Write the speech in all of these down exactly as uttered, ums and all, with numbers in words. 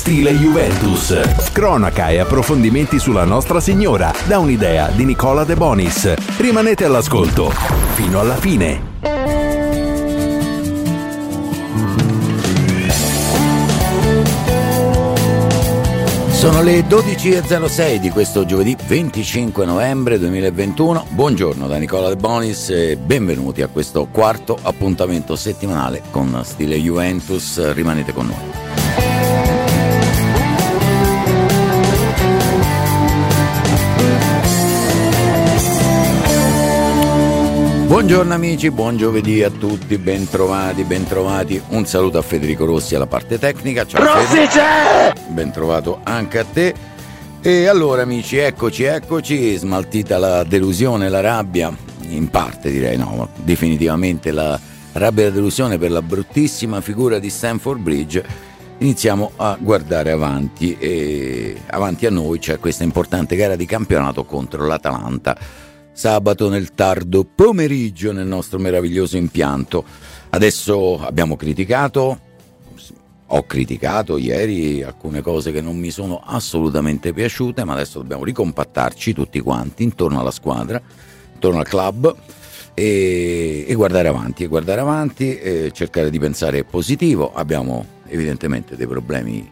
Stile Juventus. Cronaca e approfondimenti sulla Nostra Signora, da un'idea di Nicola De Bonis. Rimanete all'ascolto fino alla fine. Sono le dodici e zero sei di questo giovedì venticinque novembre duemilaventuno. Buongiorno da Nicola De Bonis e benvenuti a questo quarto appuntamento settimanale con Stile Juventus. Rimanete con noi. Buongiorno amici, buon giovedì a tutti, bentrovati, bentrovati. Un saluto a Federico Rossi alla parte tecnica. Ciao Rossi, c'è! Ben trovato anche a te. E allora amici, eccoci, eccoci, smaltita la delusione, la rabbia, in parte direi, no, definitivamente la rabbia e la delusione per la bruttissima figura di Stamford Bridge. Iniziamo a guardare avanti e avanti a noi c'è questa importante gara di campionato contro l'Atalanta. Sabato nel tardo pomeriggio nel nostro meraviglioso impianto. Adesso abbiamo criticato, ho criticato ieri alcune cose che non mi sono assolutamente piaciute, ma adesso dobbiamo ricompattarci tutti quanti intorno alla squadra, intorno al club e, e guardare avanti, e guardare avanti e cercare di pensare positivo. Abbiamo evidentemente dei problemi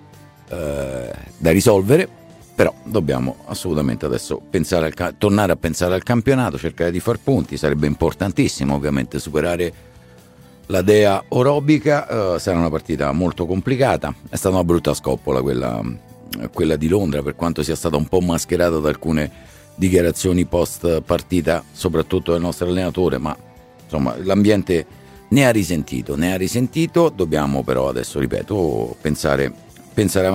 eh, da risolvere, però dobbiamo assolutamente adesso pensare al, tornare a pensare al campionato, cercare di far punti. Sarebbe importantissimo ovviamente superare la dea orobica. Uh, sarà una partita molto complicata. È stata una brutta scoppola quella, quella di Londra, per quanto sia stata un po' mascherata da alcune dichiarazioni post partita, soprattutto del nostro allenatore, ma insomma l'ambiente ne ha risentito, ne ha risentito. Dobbiamo però adesso, ripeto, pensare pensare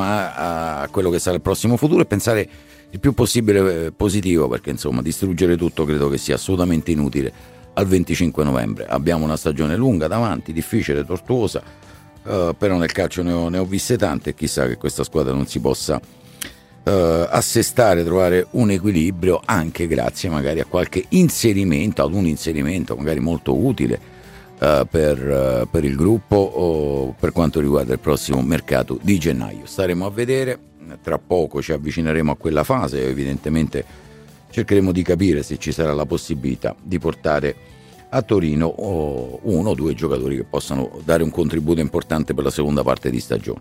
a quello che sarà il prossimo futuro e pensare il più possibile positivo, perché insomma distruggere tutto credo che sia assolutamente inutile al venticinque novembre. Abbiamo una stagione lunga davanti, difficile, tortuosa, uh, però nel calcio ne ho, ne ho viste tante e chissà che questa squadra non si possa uh, assestare, trovare un equilibrio anche grazie magari a qualche inserimento, ad un inserimento magari molto utile Uh, per, uh, per il gruppo o per quanto riguarda il prossimo mercato di gennaio. Staremo a vedere, tra poco ci avvicineremo a quella fase, evidentemente cercheremo di capire se ci sarà la possibilità di portare a Torino oh, uno o due giocatori che possano dare un contributo importante per la seconda parte di stagione.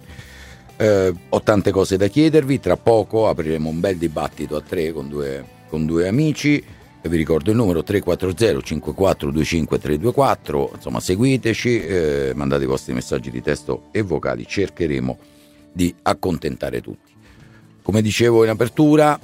Uh, ho tante cose da chiedervi, tra poco apriremo un bel dibattito a tre con due, con due amici. E vi ricordo il numero tre quattro zero cinque quattro due cinque tre due quattro, insomma seguiteci, eh, mandate i vostri messaggi di testo e vocali, cercheremo di accontentare tutti. Come dicevo in apertura,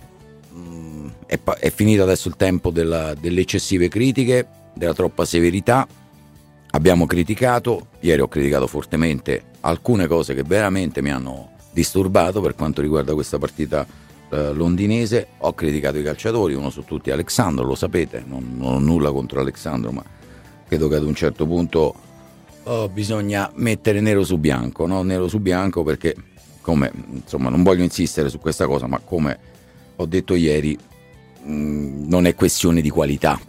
mh, è, è finito adesso il tempo della, delle eccessive critiche, della troppa severità. Abbiamo criticato, ieri ho criticato fortemente alcune cose che veramente mi hanno disturbato per quanto riguarda questa partita londinese. Ho criticato i calciatori, uno su tutti Alexandro, lo sapete, non, non ho nulla contro Alexandro, ma credo che ad un certo punto oh, bisogna mettere nero su bianco, no? Nero su bianco, perché come insomma non voglio insistere su questa cosa, ma come ho detto ieri mh, non è questione di qualità,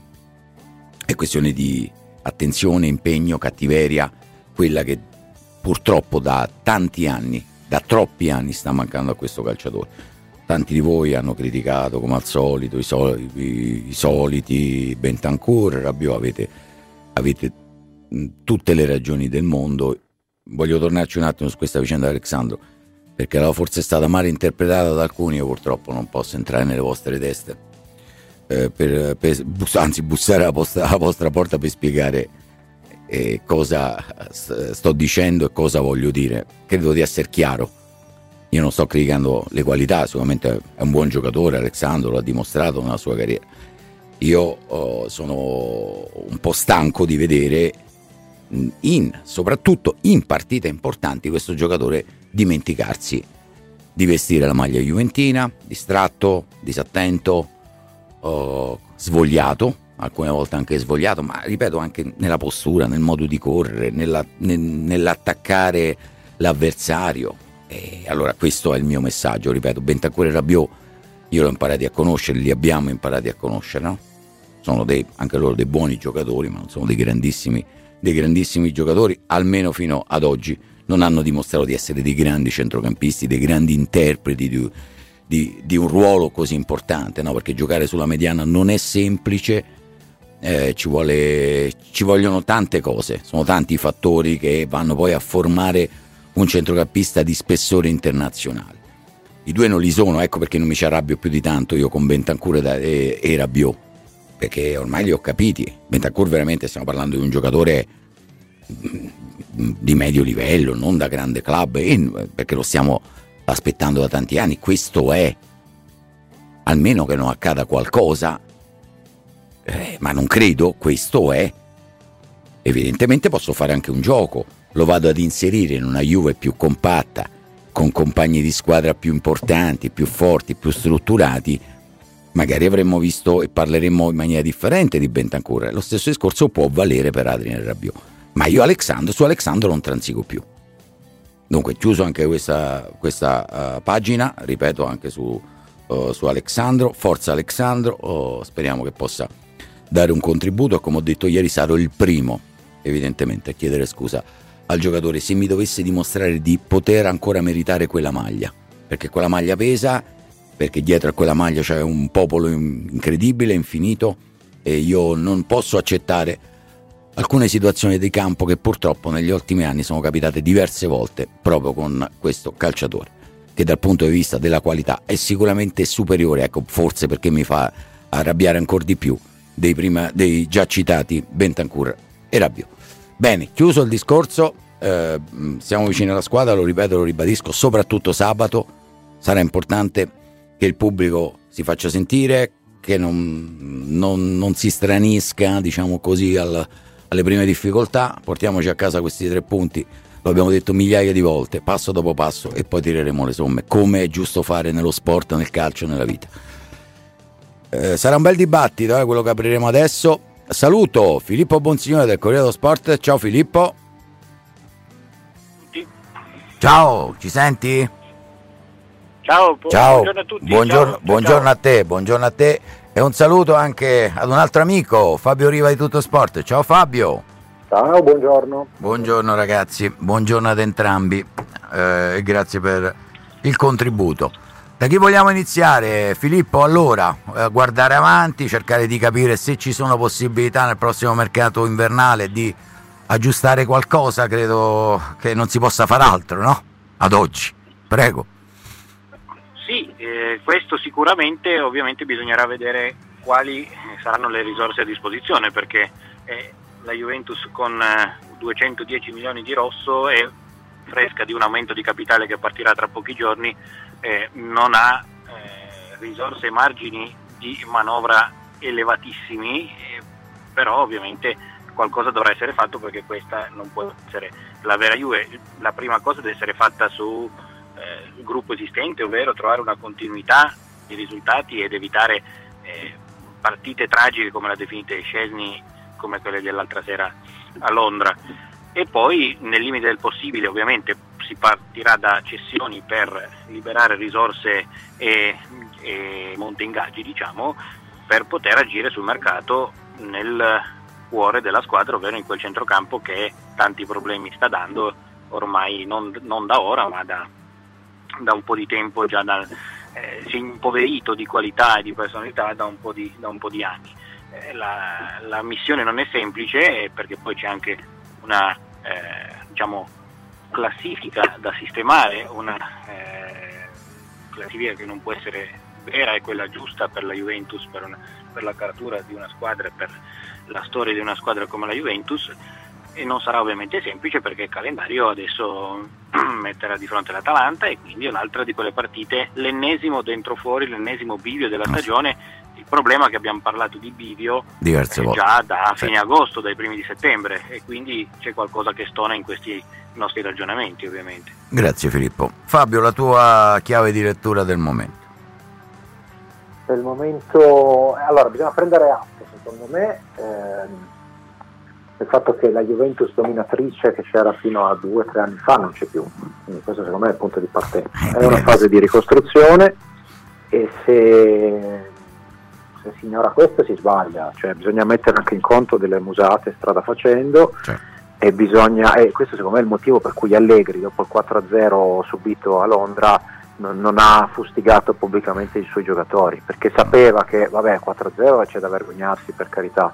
è questione di attenzione, impegno, cattiveria, quella che purtroppo da tanti anni, da troppi anni sta mancando a questo calciatore. Tanti di voi hanno criticato come al solito i, sol- i, i soliti Bentancur, Rabiot, avete, avete tutte le ragioni del mondo. Voglio tornarci un attimo su questa vicenda di Alexandro, perché la forse è stata male interpretata da alcuni. Io purtroppo non posso entrare nelle vostre teste, eh, per, per, anzi bussare alla, posta, alla vostra porta per spiegare eh, cosa sto dicendo e cosa voglio dire. Credo di essere chiaro. Io non sto criticando le qualità, sicuramente è un buon giocatore, Alexandro l'ha dimostrato nella sua carriera. Io oh, sono un po' stanco di vedere, in, soprattutto in partite importanti, questo giocatore dimenticarsi di vestire la maglia juventina, distratto, disattento, oh, svogliato, alcune volte anche svogliato, ma ripeto anche nella postura, nel modo di correre, nella, nel, nell'attaccare l'avversario. E allora questo è il mio messaggio, ripeto, Bentancur e Rabiot io l'ho imparati a conoscere, li abbiamo imparati a conoscere, no? Sono dei, anche loro dei buoni giocatori, ma non sono dei grandissimi, dei grandissimi giocatori, almeno fino ad oggi non hanno dimostrato di essere dei grandi centrocampisti, dei grandi interpreti di, di, di un ruolo così importante, no? Perché giocare sulla mediana non è semplice, eh, ci, vuole, ci vogliono tante cose, sono tanti i fattori che vanno poi a formare un centrocampista di spessore internazionale. I due non li sono, ecco perché non mi ci arrabbio più di tanto io con Bentancur e, e Rabiot, perché ormai li ho capiti. Bentancur veramente stiamo parlando di un giocatore di medio livello, non da grande club, e perché lo stiamo aspettando da tanti anni. Questo è, almeno che non accada qualcosa, eh, ma non credo, questo è. Evidentemente posso fare anche un gioco, lo vado ad inserire in una Juve più compatta, con compagni di squadra più importanti, più forti, più strutturati, magari avremmo visto e parleremmo in maniera differente di Bentancur. Lo stesso discorso può valere per Adrien Rabiot, ma io Alexandro, su Alexandro non transigo più. Dunque chiuso anche questa, questa uh, pagina, ripeto anche su, uh, su Alexandro, forza Alexandro, oh, speriamo che possa dare un contributo, e come ho detto ieri sarò il primo evidentemente a chiedere scusa al giocatore se mi dovesse dimostrare di poter ancora meritare quella maglia, perché quella maglia pesa, perché dietro a quella maglia c'è un popolo incredibile, infinito, e io non posso accettare alcune situazioni di campo che purtroppo negli ultimi anni sono capitate diverse volte proprio con questo calciatore, che dal punto di vista della qualità è sicuramente superiore, ecco, forse perché mi fa arrabbiare ancora di più dei, prima, dei già citati Bentancur e Rabiot. Bene, chiuso il discorso, eh, siamo vicini alla squadra, lo ripeto, lo ribadisco, soprattutto sabato sarà importante che il pubblico si faccia sentire, che non, non, non si stranisca, diciamo così, al, alle prime difficoltà. Portiamoci a casa questi tre punti, lo abbiamo detto migliaia di volte, passo dopo passo, e poi tireremo le somme, come è giusto fare nello sport, nel calcio, nella vita. Eh, sarà un bel dibattito, eh, quello che apriremo adesso. Saluto Filippo Bonsignore del Corriere dello Sport. Ciao Filippo. Ciao, ci senti? Ciao, bu- ciao. Buongiorno a tutti. Buongiorno, ciao, buongiorno ciao. a te, buongiorno a te, e un saluto anche ad un altro amico, Fabio Riva di Tutto Sport. Ciao Fabio. Ciao, buongiorno. Buongiorno ragazzi, buongiorno ad entrambi, eh, e grazie per il contributo. Da chi vogliamo iniziare, Filippo? Allora, eh, guardare avanti, cercare di capire se ci sono possibilità nel prossimo mercato invernale di aggiustare qualcosa. Credo che non si possa far altro, no? Ad oggi, prego. Sì, eh, questo sicuramente. Ovviamente bisognerà vedere quali saranno le risorse a disposizione, perché eh, la Juventus con eh, duecentodieci milioni di rosso è fresca di un aumento di capitale che partirà tra pochi giorni, eh, non ha eh, risorse e margini di manovra elevatissimi, eh, però ovviamente qualcosa dovrà essere fatto, perché questa non può essere la vera Juve. La prima cosa deve essere fatta su eh, il gruppo esistente, ovvero trovare una continuità di risultati ed evitare eh, partite tragiche come la definite Szczesny, come quelle dell'altra sera a Londra. E poi nel limite del possibile ovviamente si partirà da cessioni per liberare risorse e, e monte ingaggi, diciamo, per poter agire sul mercato nel cuore della squadra, ovvero in quel centrocampo che tanti problemi sta dando ormai, non, non da ora ma da, da un po' di tempo, già da, eh, si è impoverito di qualità e di personalità da un po' di, da un po' di anni. Eh, la, la missione non è semplice, perché poi c'è anche una eh, diciamo classifica da sistemare, una eh, classifica che non può essere vera e quella giusta per la Juventus, per, una, per la caratura di una squadra, per la storia di una squadra come la Juventus, e non sarà ovviamente semplice, perché il calendario adesso metterà di fronte l'Atalanta, e quindi è un'altra di quelle partite, l'ennesimo dentro fuori, l'ennesimo bivio della stagione. Il problema è che abbiamo parlato di bivio diverse eh, volte già da fine agosto, dai primi di settembre, e quindi c'è qualcosa che stona in questi nostri ragionamenti, ovviamente. Grazie Filippo. Fabio, la tua chiave di lettura del momento? Del momento, allora bisogna prendere atto, secondo me, ehm, del fatto che la Juventus dominatrice che c'era fino a due o tre anni fa non c'è più, quindi questo secondo me è il punto di partenza. È una fase di ricostruzione, e se, se si ignora questo si sbaglia, cioè bisogna mettere anche in conto delle musate strada facendo, Cioè. e bisogna, e questo secondo me è il motivo per cui Allegri dopo il quattro a zero subito a Londra non, non ha fustigato pubblicamente i suoi giocatori, perché sapeva che vabbè quattro a zero c'è da vergognarsi, per carità,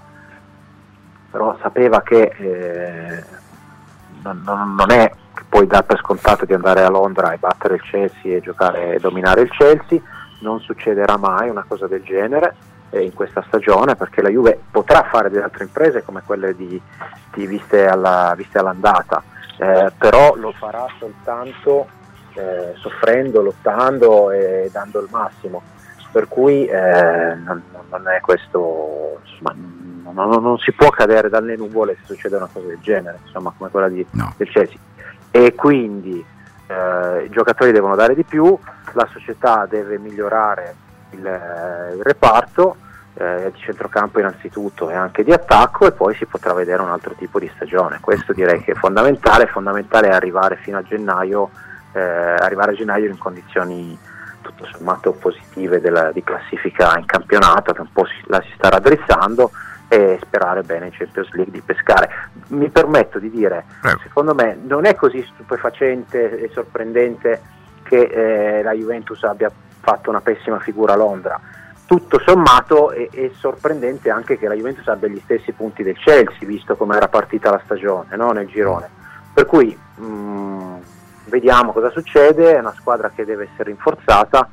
però sapeva che eh, non, non, non è che puoi dar per scontato di andare a Londra e battere il Chelsea e giocare e dominare il Chelsea. Non succederà mai una cosa del genere eh, in questa stagione, perché la Juve potrà fare delle altre imprese come quelle di, di viste, alla, viste all'andata, eh, però lo farà soltanto eh, soffrendo, lottando e dando il massimo, per cui eh, non, non è questo, insomma, non, non, non si può cadere dalle nuvole se succede una cosa del genere, insomma, come quella di, no. del Chelsea, e quindi eh, i giocatori devono dare di più, la società deve migliorare il, il reparto eh, di centrocampo innanzitutto e anche di attacco, e poi si potrà vedere un altro tipo di stagione. Questo direi che è fondamentale. Fondamentale è arrivare fino a gennaio, eh, arrivare a gennaio in condizioni tutto sommato positive della, di classifica in campionato, che un po' si, la si sta raddrizzando, e sperare bene in Champions League di pescare. Mi permetto di dire, Prego. secondo me non è così stupefacente e sorprendente che eh, la Juventus abbia fatto una pessima figura a Londra. Tutto sommato è, è sorprendente anche che la Juventus abbia gli stessi punti del Chelsea, visto come era partita la stagione, no? Nel girone. Per cui mh, vediamo cosa succede. È una squadra che deve essere rinforzata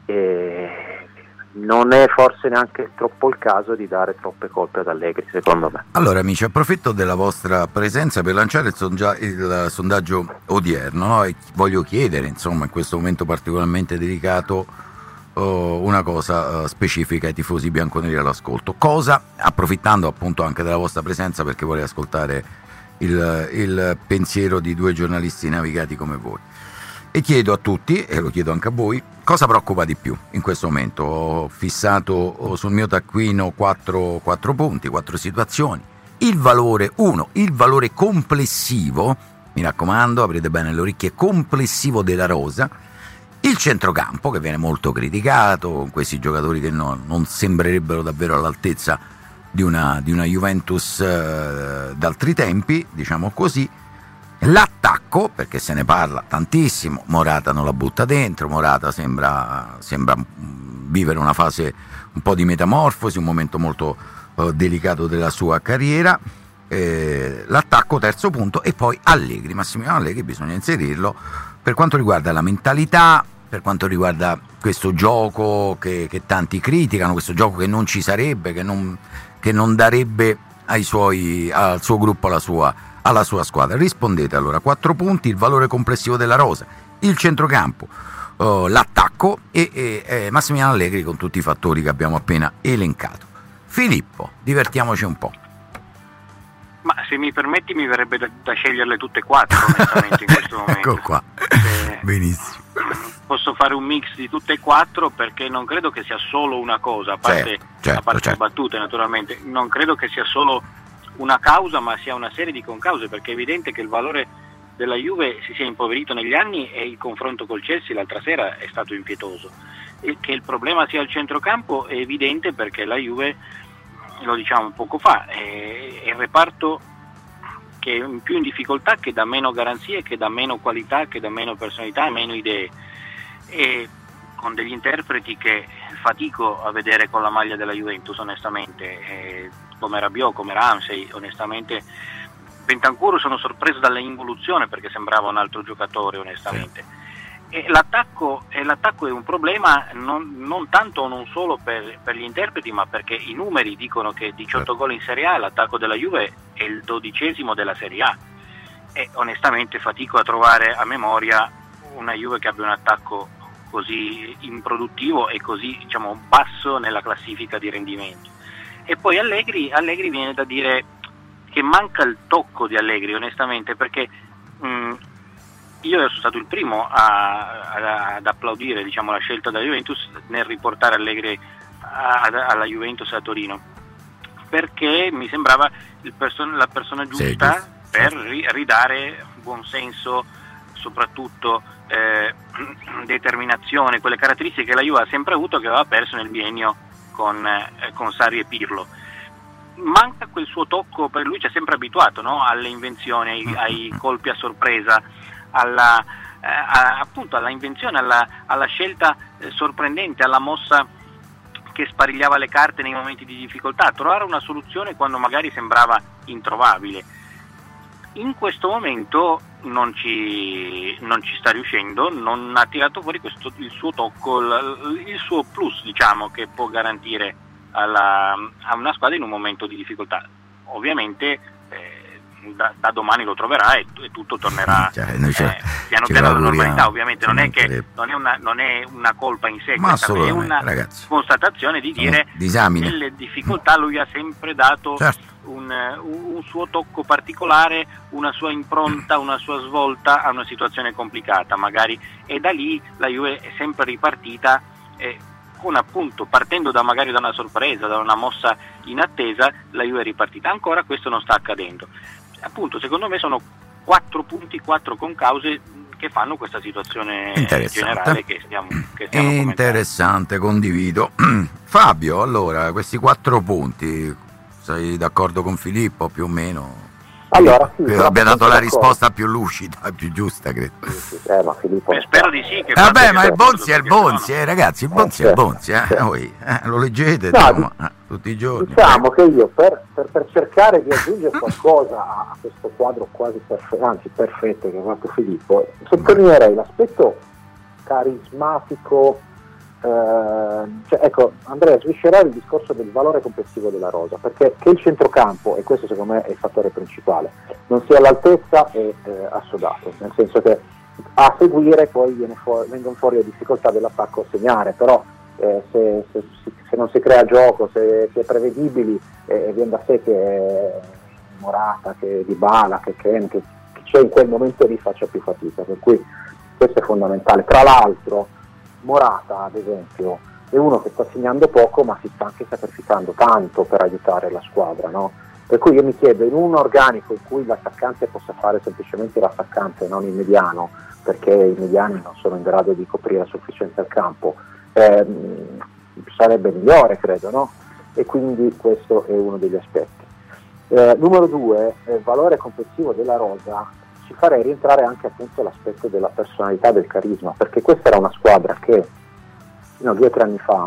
e non è forse neanche troppo il caso di dare troppe colpe ad Allegri, secondo me. Allora amici, approfitto della vostra presenza per lanciare il, songia- il sondaggio odierno, no? E voglio chiedere, insomma, in questo momento particolarmente delicato, oh, una cosa uh, specifica ai tifosi bianconeri all'ascolto. Cosa, approfittando appunto anche della vostra presenza, perché vorrei ascoltare il, il pensiero di due giornalisti navigati come voi, e chiedo a tutti, e lo chiedo anche a voi, cosa preoccupa di più in questo momento? Ho fissato sul mio taccuino quattro, quattro punti, quattro situazioni. Il valore, uno, il valore complessivo, mi raccomando, aprite bene le orecchie, complessivo della rosa. Il centrocampo, che viene molto criticato, con questi giocatori che no, non sembrerebbero davvero all'altezza di una, di una Juventus eh, d'altri tempi, diciamo così. L'attacco, perché se ne parla tantissimo, Morata non la butta dentro, Morata sembra, sembra vivere una fase un po' di metamorfosi, un momento molto uh, delicato della sua carriera. Eh, l'attacco, terzo punto, e poi Allegri, Massimiliano Allegri, bisogna inserirlo per quanto riguarda la mentalità, per quanto riguarda questo gioco che, che tanti criticano, questo gioco che non ci sarebbe, che non, che non darebbe ai suoi, al suo gruppo, alla sua alla sua squadra. Rispondete allora: quattro punti, il valore complessivo della rosa, il centrocampo, uh, l'attacco e, e, e Massimiliano Allegri, con tutti i fattori che abbiamo appena elencato. Filippo, divertiamoci un po'. Ma se mi permetti mi verrebbe da, da sceglierle tutte e quattro, onestamente, in questo momento. Ecco qua, eh, benissimo. Posso fare un mix di tutte e quattro, perché non credo che sia solo una cosa, a parte, certo, certo, a parte certo. le battute naturalmente, non credo che sia solo una causa, ma sia una serie di concause, perché è evidente che il valore della Juve si sia impoverito negli anni e il confronto col Chelsea l'altra sera è stato impietoso. E che il problema sia il centrocampo è evidente, perché la Juve, lo diciamo poco fa, è, è il reparto che è più in difficoltà, che dà meno garanzie, che dà meno qualità, che dà meno personalità e meno idee, e con degli interpreti che fatico a vedere con la maglia della Juventus, onestamente, e come Rabiot, come Ramsey. Onestamente Bentancur sono sorpreso dalla involuzione, perché sembrava un altro giocatore, onestamente. Sì. E l'attacco, e l'attacco è un problema non, non tanto o non solo per, per gli interpreti, ma perché i numeri dicono che diciotto sì. gol in Serie A, l'attacco della Juve è il dodicesimo della Serie A, e onestamente fatico a trovare a memoria una Juve che abbia un attacco così improduttivo e così, diciamo, basso nella classifica di rendimento. E poi Allegri, Allegri viene da dire che manca il tocco di Allegri, onestamente, perché mh, io sono stato il primo a, a, ad applaudire, diciamo, la scelta della Juventus nel riportare Allegri a, a, alla Juventus a Torino, perché mi sembrava il person- la persona giusta sì, per ri- ridare buon senso, soprattutto eh, determinazione, quelle caratteristiche che la Juve ha sempre avuto, che aveva perso nel biennio con, eh, con Sarri e Pirlo. manca quel suo tocco, per lui ci ha sempre abituato, no? Alle invenzioni, ai, ai colpi a sorpresa, alla, eh, a, appunto alla invenzione, alla, alla scelta eh, sorprendente, alla mossa che sparigliava le carte nei momenti di difficoltà, trovare una soluzione quando magari sembrava introvabile. In questo momento non ci, non ci sta riuscendo, non ha tirato fuori questo, il suo tocco, il, il suo plus, diciamo, che può garantire alla, a una squadra in un momento di difficoltà. Ovviamente eh, da, da domani lo troverà e, e tutto tornerà cioè, eh, piano piano alla normalità. Ovviamente non è, che, non, è una, non è una colpa in sé, questa è una ragazzi. constatazione di dire che nelle difficoltà lui ha sempre dato certo. un, un, un suo tocco particolare, una sua impronta, una sua svolta a una situazione complicata magari, e da lì la Juve è sempre ripartita eh, con, appunto, partendo da magari da una sorpresa, da una mossa inattesa, la Juve è ripartita. Ancora questo non sta accadendo. Appunto, secondo me sono quattro punti, quattro concause che fanno questa situazione generale che stiamo, che stiamo interessante, condivido. Fabio, allora, questi quattro punti, sei d'accordo con Filippo più o meno? Allora, sì, credo abbia dato la risposta più lucida, più giusta, credo. Sì, sì, eh, ma Filippo... eh, spero di sì. Che vabbè, ma il Bonzi è il Bonzi, eh, ragazzi, il Bonzi eh, è il Bonzi, eh, certo. Voi eh, lo leggete no, diciamo, eh, tutti i giorni. Diciamo eh. che io per, per, per cercare di aggiungere qualcosa a questo quadro quasi perfetto, anzi perfetto che ha fatto Filippo, sottolineerei l'aspetto carismatico. Uh, cioè, ecco, Andrea, sviscerare il discorso del valore complessivo della rosa, perché che il centrocampo, e questo secondo me è il fattore principale, non sia all'altezza è eh, assodato, nel senso che a seguire poi viene fuori, vengono fuori le difficoltà dell'attacco a segnare, però eh, se, se, se non si crea gioco, se si è prevedibili, eh, viene da sé che Morata, che Dybala, che Ken, che, che c'è in quel momento lì faccia più fatica, per cui questo è fondamentale. Tra l'altro Morata, ad esempio, è uno che sta segnando poco ma si sta anche sacrificando tanto per aiutare la squadra, no? Per cui io mi chiedo, in un organico in cui l'attaccante possa fare semplicemente l'attaccante e non il mediano, perché i mediani non sono in grado di coprire a sufficienza il campo, ehm, sarebbe migliore, credo, no? E quindi questo è uno degli aspetti. Eh, numero due, il valore complessivo della rosa. Ci farei rientrare anche appunto l'aspetto della personalità, del carisma, perché questa era una squadra che fino a due o tre anni fa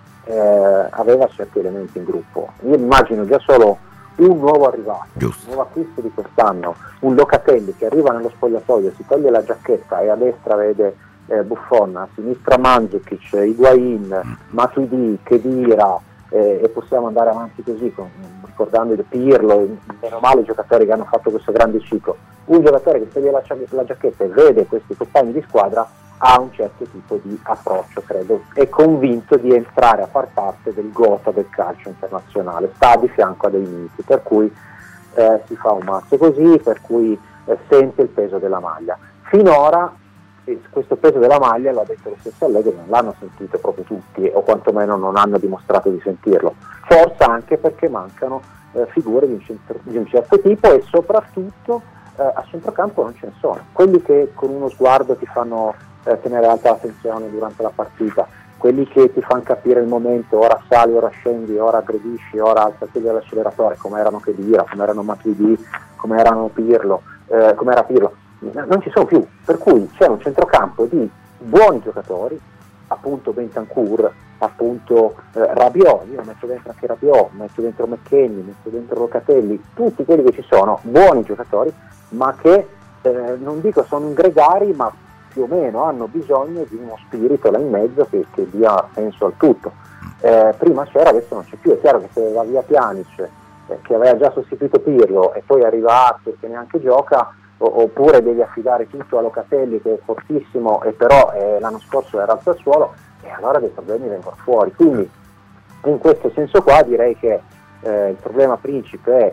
eh, aveva certi elementi in gruppo. Io immagino già solo un nuovo arrivato, Giusto. un nuovo acquisto di quest'anno, un Locatelli che arriva nello spogliatoio, si toglie la giacchetta e a destra vede eh, Buffon, a sinistra Mandzukic, Higuain, Matuidi, Khedira, eh, e possiamo andare avanti così con, ricordando il Pirlo, meno male i giocatori che hanno fatto questo grande ciclo. Un giocatore che toglie la, la giacchetta e vede questi compagni di squadra ha un certo tipo di approccio, credo, è convinto di entrare a far parte del gota del calcio internazionale, sta di fianco a dei miti, per cui eh, si fa un mazzo così, per cui eh, sente il peso della maglia. Finora eh, questo peso della maglia, lo ha detto lo stesso Allegri, non l'hanno sentito proprio tutti, o quantomeno non hanno dimostrato di sentirlo, forse anche perché mancano eh, figure di un, centro, di un certo tipo e soprattutto eh, a centrocampo non ce ne sono, quelli che con uno sguardo ti fanno eh, tenere alta l'attenzione durante la partita, quelli che ti fanno capire il momento, ora sali, ora scendi, ora aggredisci, ora alzati l'acceleratore, come erano Khedira, come erano Matuidi, come erano Pirlo, eh, come era Pirlo, non ci sono più, per cui c'è un centrocampo di buoni giocatori, appunto Bentancur, appunto eh, Rabiot, io metto dentro anche Rabiot, metto dentro McKennie, metto dentro Locatelli, tutti quelli che ci sono, buoni giocatori, ma che eh, non dico sono gregari, ma più o meno hanno bisogno di uno spirito là in mezzo che, che dia senso al tutto. Eh, prima c'era, adesso non c'è più. È chiaro che se va via Pjanic, eh, che aveva già sostituito Pirlo, e poi arriva Arthur che neanche gioca, o, oppure devi affidare tutto a Locatelli che è fortissimo e però eh, l'anno scorso era al Sassuolo, e allora dei problemi vengono fuori. Quindi in questo senso qua direi che eh, il problema principe è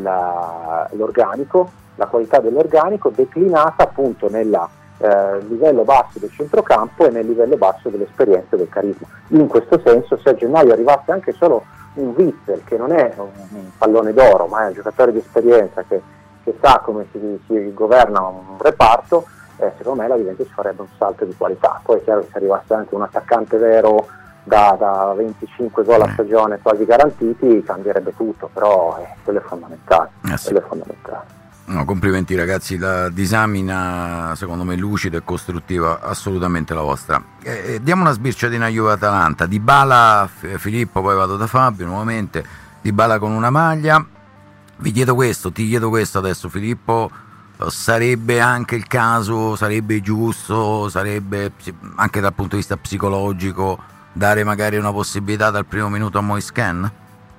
la, l'organico, la qualità dell'organico declinata appunto nella Eh, livello basso del centrocampo e nel livello basso dell'esperienza e del carisma. In questo senso, se a gennaio arrivasse anche solo un Witzel, che non è un, un pallone d'oro, ma è un giocatore di esperienza che, che sa come si, si governa un reparto, eh, secondo me la Juventus farebbe un salto di qualità. Poi è chiaro che se arrivasse anche un attaccante vero da, da venticinque gol a stagione quasi garantiti, cambierebbe tutto, però eh, quello è fondamentale, eh sì. quello è fondamentale. No, complimenti ragazzi, la disamina secondo me lucida e costruttiva, assolutamente la vostra. Eh, diamo una sbirciatina a Juve-Atalanta, Dybala, F- Filippo, poi vado da Fabio nuovamente, Dybala con una maglia. Vi chiedo questo, ti chiedo questo adesso Filippo, sarebbe anche il caso, sarebbe giusto, sarebbe anche dal punto di vista psicologico dare magari una possibilità dal primo minuto a Moise Kean?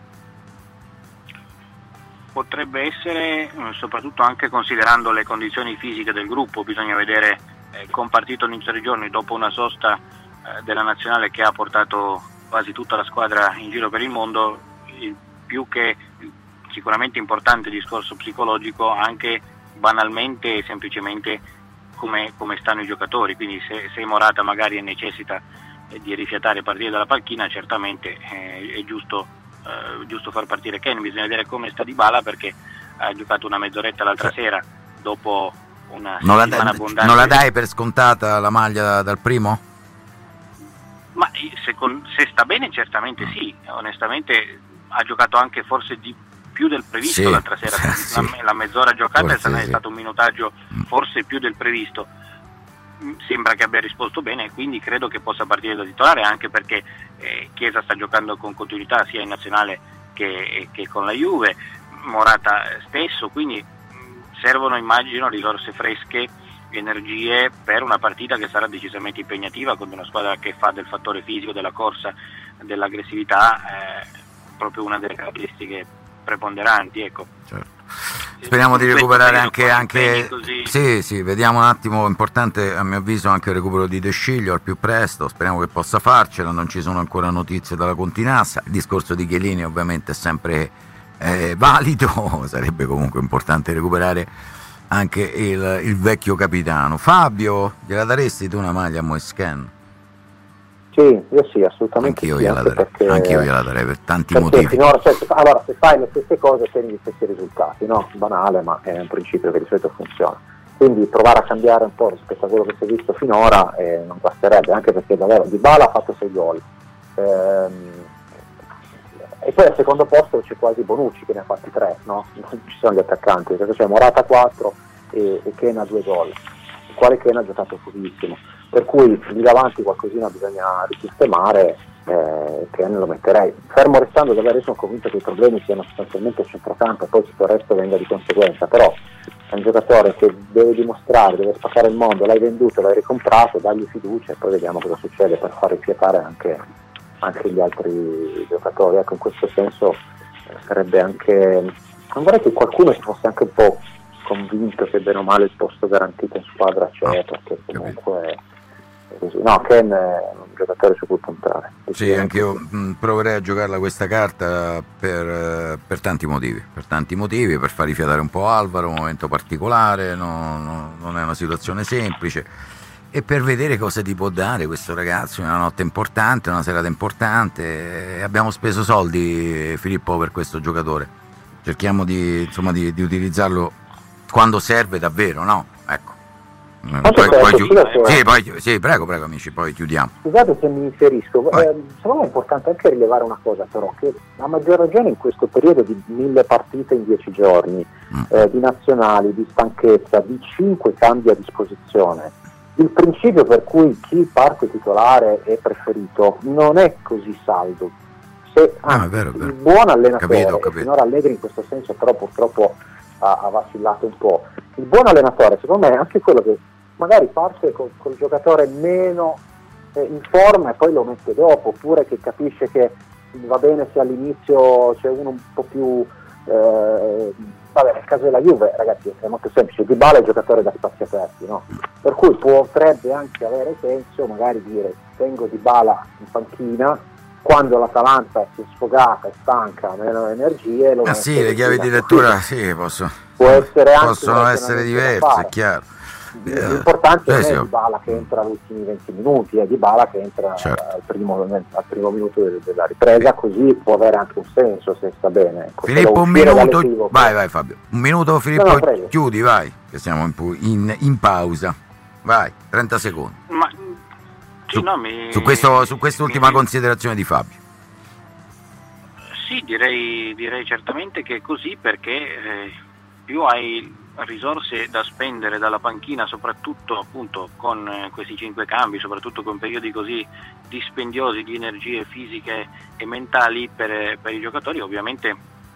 Potrebbe essere, soprattutto anche considerando le condizioni fisiche del gruppo. Bisogna vedere, eh, compartito in tre giorni dopo una sosta eh, della nazionale che ha portato quasi tutta la squadra in giro per il mondo, il più che sicuramente importante discorso psicologico, anche banalmente e semplicemente come, come stanno i giocatori. Quindi se, se Morata magari necessita eh, di rifiatare e partire dalla panchina, certamente eh, è giusto Uh, giusto far partire Kean. Bisogna vedere come sta Dybala, perché ha giocato una mezz'oretta l'altra sera dopo una non la, settimana da, abbondante. Non la dai per scontata la maglia dal primo? Ma se, con, se sta bene certamente sì, onestamente ha giocato anche forse di più del previsto sì, l'altra sera, sì. la, la mezz'ora giocata forse, è stato sì. un minutaggio forse più del previsto. Sembra che abbia risposto bene e quindi credo che possa partire da titolare, anche perché eh, Chiesa sta giocando con continuità sia in nazionale che, che con la Juve, Morata stesso, quindi mh, servono, immagino, risorse fresche, energie per una partita che sarà decisamente impegnativa, con una squadra che fa del fattore fisico, della corsa, dell'aggressività eh, proprio una delle caratteristiche preponderanti, ecco. Certo. Speriamo di recuperare anche, anche sì, sì, vediamo un attimo, importante a mio avviso anche il recupero di De Sciglio al più presto, speriamo che possa farcelo, non ci sono ancora notizie dalla Continassa, il discorso di Chiellini ovviamente è sempre eh, valido, sarebbe comunque importante recuperare anche il, il vecchio capitano. Fabio, gliela daresti tu una maglia a Moise Kean? Sì, io sì, assolutamente. Anch'io sì, gliela anche darei, perché, anch'io gliela darei per tanti perché motivi. Finora, cioè, allora, se fai le stesse cose ottieni gli stessi risultati, no? Banale, ma è un principio che di solito funziona. Quindi provare a cambiare un po' rispetto a quello che si è visto finora eh, non basterebbe, anche perché davvero Dybala ha fatto sei gol. Ehm, e poi al secondo posto c'è quasi Bonucci che ne ha fatti tre, no? Non ci sono gli attaccanti, perché c'è Morata quattro e, e Kean ha due gol, il quale Kean ha giocato pochissimo. Per cui lì davanti qualcosina bisogna risistemare, eh, che lo metterei. Fermo restando davvero, sono convinto che i problemi siano sostanzialmente il centrocampo e poi tutto il resto venga di conseguenza, però è un giocatore che deve dimostrare, deve spaccare il mondo, l'hai venduto, l'hai ricomprato, dagli fiducia e poi vediamo cosa succede per far rifiatare anche, anche gli altri giocatori. Ecco, in questo senso eh, sarebbe anche, non vorrei che qualcuno si fosse anche un po' convinto che bene o male il posto garantito in squadra c'è, perché comunque no, Kean è un giocatore su cui puntare. Sì, anche io mh, proverei a giocarla questa carta per, per tanti motivi, per tanti motivi, per far rifiatare un po' Alvaro, un momento particolare, no, no, non è una situazione semplice, e per vedere cosa ti può dare questo ragazzo in una notte importante, una serata importante. Abbiamo speso soldi, Filippo, per questo giocatore, cerchiamo di, insomma, di, di utilizzarlo quando serve davvero, no? Ecco. Poi, poi chiud- sì, poi, sì, prego, prego amici, poi chiudiamo. Scusate se mi inserisco, eh, secondo me è importante anche rilevare una cosa però, che a maggior ragione in questo periodo di mille partite in dieci giorni, mm. eh, di nazionali, di stanchezza, di cinque cambi a disposizione, il principio per cui chi parte titolare è preferito non è così saldo. Se, anzi, ah, è vero, è vero. Il buon allenatore, capito, capito. Finora Allegri in questo senso però purtroppo ha, ha vacillato un po'. Il buon allenatore secondo me è anche quello che magari parte col, col giocatore meno eh, in forma e poi lo mette dopo, oppure che capisce che va bene se all'inizio c'è uno un po' più eh, vabbè, nel caso della Juve ragazzi è molto semplice, Dybala è il giocatore da spazi aperti, no? Per cui potrebbe anche avere senso magari dire tengo Dybala in panchina, quando l'Atalanta si è sfogata, è stanca, ha meno energie lo ah sì, le chiavi di lettura sì, posso, può essere anche possono essere diverse, è chiaro. L'importante eh, non sì, è Dybala che entra agli ultimi venti minuti, è Dybala che entra certo. al, primo, al primo minuto della ripresa, così può avere anche un senso se sta bene. Ecco, Filippo, un minuto, vai vai Fabio, un minuto Filippo, no, no, chiudi, vai, che siamo in, in, in pausa, vai, trenta secondi. Ma Sì, su, no, mi, su, questo, su quest'ultima mi, considerazione di Fabio. Sì, direi, direi certamente che è così, perché eh, più hai risorse da spendere dalla panchina, soprattutto appunto con eh, questi cinque cambi, soprattutto con periodi così dispendiosi di energie fisiche e mentali per, per i giocatori, ovviamente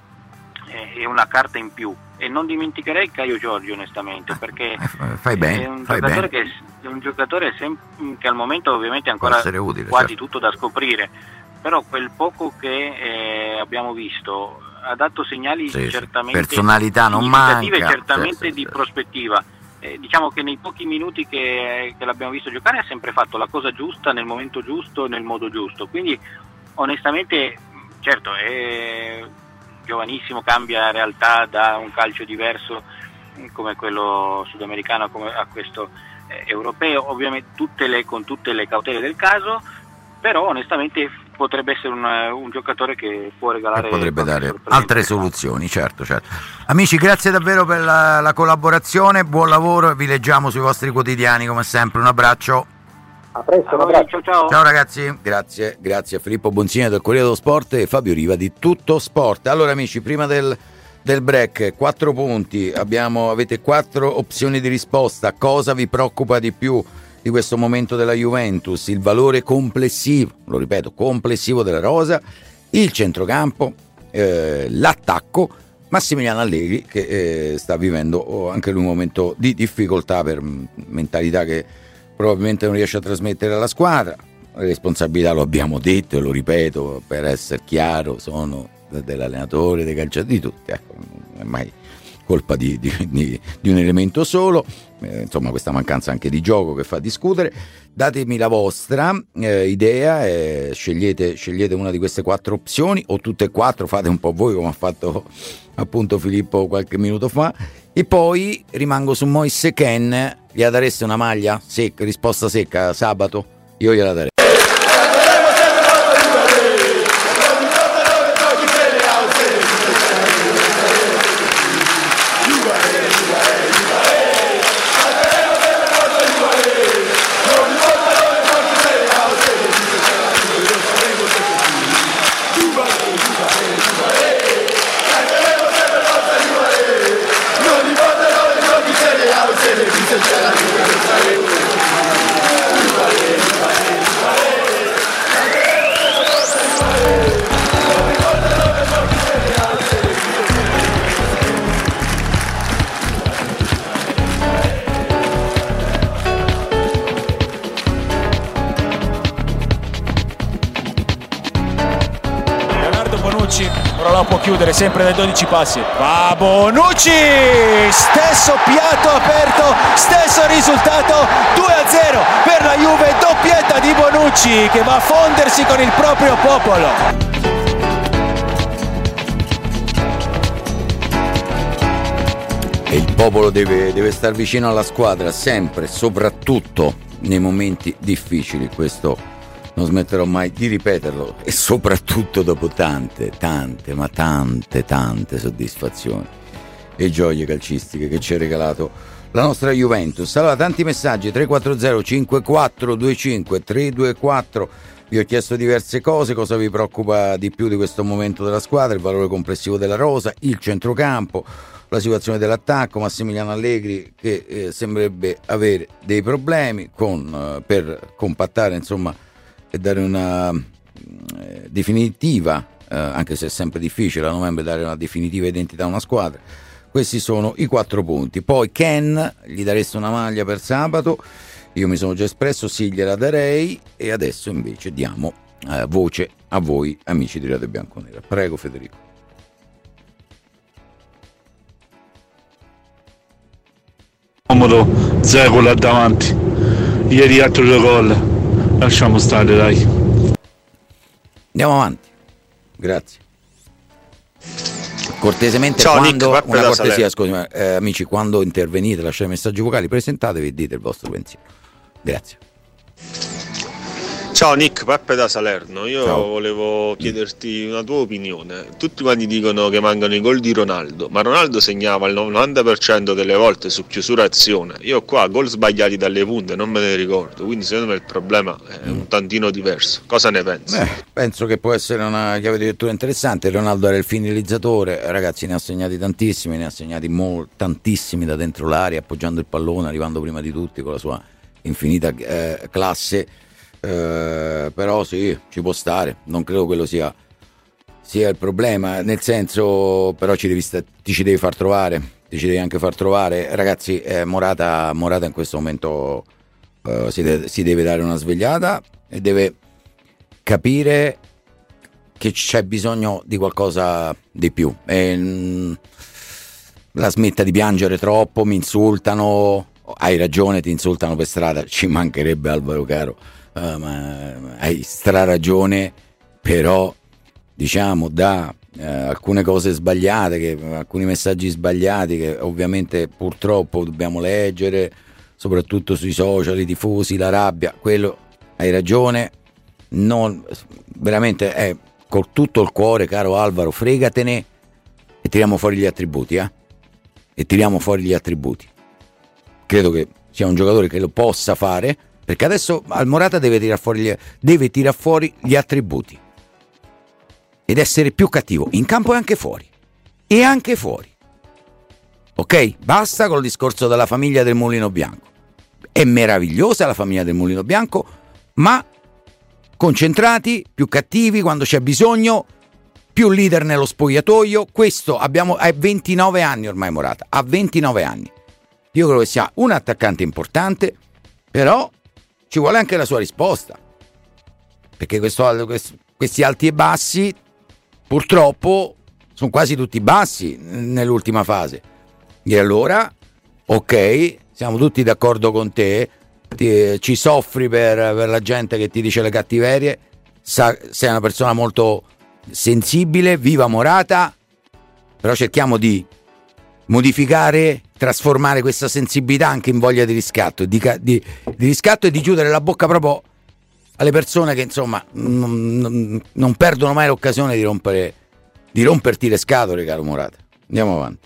eh, è una carta in più. E non dimenticherei Caio Giorgi, onestamente, perché fai bene, è un fai giocatore, bene. che, è un giocatore sem- che al momento ovviamente è ancora utile, quasi certo. tutto da scoprire, però quel poco che eh, abbiamo visto ha dato segnali Sì, certamente personalità non significative, manca, certamente sì, sì, di sì. prospettiva. Eh, diciamo che nei pochi minuti che, che l'abbiamo visto giocare ha sempre fatto la cosa giusta, nel momento giusto, nel modo giusto, quindi onestamente, certo, è giovanissimo, cambia realtà da un calcio diverso come quello sudamericano come a questo eh, europeo, ovviamente tutte le, con tutte le cautele del caso, però onestamente potrebbe essere un, un giocatore che può regalare, che potrebbe dare sorpresa altre interessante. soluzioni, certo, certo. Amici, grazie davvero per la, la collaborazione, buon lavoro, vi leggiamo sui vostri quotidiani come sempre, un abbraccio. A presto, un Allora, abbraccio. ciao ciao. Ciao ragazzi, grazie, grazie a Filippo Bonzini del Corriere dello Sport e Fabio Riva di Tutto Sport. Allora amici, prima del, del break, quattro punti, abbiamo, avete quattro opzioni di risposta. Cosa vi preoccupa di più di questo momento della Juventus? Il valore complessivo, lo ripeto, complessivo della rosa, il centrocampo, eh, l'attacco, Massimiliano Allegri che eh, sta vivendo anche lui un momento di difficoltà per mentalità che probabilmente non riesce a trasmettere alla squadra. Le responsabilità, lo abbiamo detto e lo ripeto per essere chiaro, sono dell'allenatore, dei calciatori, di tutti, ecco, non è mai colpa di, di, di, di un elemento solo, eh, insomma questa mancanza anche di gioco che fa discutere. Datemi la vostra eh, idea, eh, scegliete, scegliete una di queste quattro opzioni o tutte e quattro, fate un po' voi come ha fatto appunto Filippo qualche minuto fa. E poi rimango su Moise Kean. Gli dareste una maglia secca, risposta secca sabato? Io gliela darei. Ora la può chiudere sempre dai dodici passi. Va Bonucci, stesso piatto aperto, stesso risultato, due a zero per la Juve, doppietta di Bonucci che va a fondersi con il proprio popolo. E il popolo deve, deve star vicino alla squadra sempre, soprattutto nei momenti difficili, questo non smetterò mai di ripeterlo, e soprattutto dopo tante, tante, ma tante, tante soddisfazioni e gioie calcistiche che ci ha regalato la nostra Juventus. Allora, tanti messaggi, tre quattro zero cinque quattro due cinque tre due quattro, vi ho chiesto diverse cose, cosa vi preoccupa di più di questo momento della squadra, il valore complessivo della rosa, il centrocampo, la situazione dell'attacco, Massimiliano Allegri che eh, sembrerebbe avere dei problemi con, eh, per compattare, insomma, e dare una eh, definitiva, eh, anche se è sempre difficile a novembre dare una definitiva identità a una squadra. Questi sono i quattro punti. Poi Kean, gli dareste una maglia per sabato? Io mi sono già espresso, sì, gliela darei. E adesso invece diamo eh, voce a voi amici di Radio Bianconera. Prego Federico. Comodo, Zeco là davanti, ieri altro due gol. Lasciamo stare, dai. Andiamo avanti. Grazie. Cortesemente, Ciao, quando Nick, una cortesia, scusi, eh, amici, quando intervenite, lasciate messaggi vocali, presentatevi e dite il vostro pensiero. Grazie. Ciao Nick, Peppe da Salerno. Io Ciao. volevo chiederti una tua opinione. Tutti quanti dicono che mancano i gol di Ronaldo, ma Ronaldo segnava il novanta per cento delle volte su chiusura azione. Io qua gol sbagliati dalle punte non me ne ricordo, quindi secondo me il problema è un tantino diverso. Cosa ne pensi? Beh, penso che può essere una chiave di lettura interessante. Ronaldo era il finalizzatore, ragazzi, ne ha segnati tantissimi, ne ha segnati mol- tantissimi da dentro l'area, appoggiando il pallone, arrivando prima di tutti con la sua infinita eh, classe. Uh, però sì, ci può stare, non credo quello sia sia il problema, nel senso, però ci devi sta- ti ci devi far trovare, ti ci devi anche far trovare, ragazzi. eh, Morata, Morata in questo momento uh, si, de- si deve dare una svegliata e deve capire che c'è bisogno di qualcosa di più e, mh, la smetta di piangere troppo, mi insultano, hai ragione, ti insultano per strada, ci mancherebbe, Alvaro caro. Uh, ma hai stra ragione, però diciamo da uh, alcune cose sbagliate, che, alcuni messaggi sbagliati che ovviamente purtroppo dobbiamo leggere, soprattutto sui social, i tifosi, la rabbia, quello hai ragione, non, veramente è con tutto il cuore, caro Alvaro, fregatene e tiriamo fuori gli attributi, eh? E tiriamo fuori gli attributi. Credo che sia un giocatore che lo possa fare, perché adesso al Morata deve tirar fuori gli, deve tirar fuori gli attributi ed essere più cattivo in campo e anche fuori e anche fuori, ok? Basta col discorso della famiglia del Mulino Bianco, è meravigliosa la famiglia del Mulino Bianco, ma concentrati, più cattivi quando c'è bisogno, più leader nello spogliatoio. Questo abbiamo, ha ventinove anni ormai Morata, ha ventinove anni, io credo che sia un attaccante importante, però ci vuole anche la sua risposta, perché questo, questi alti e bassi purtroppo sono quasi tutti bassi nell'ultima fase, e allora ok, siamo tutti d'accordo con te, ti, ci soffri per, per la gente che ti dice le cattiverie, sa, sei una persona molto sensibile, viva Morata, però cerchiamo di modificare, trasformare questa sensibilità anche in voglia di riscatto, di, di, di riscatto e di chiudere la bocca proprio alle persone che insomma non, non, non perdono mai l'occasione di rompere, di romperti le scatole, caro Morata. Andiamo avanti.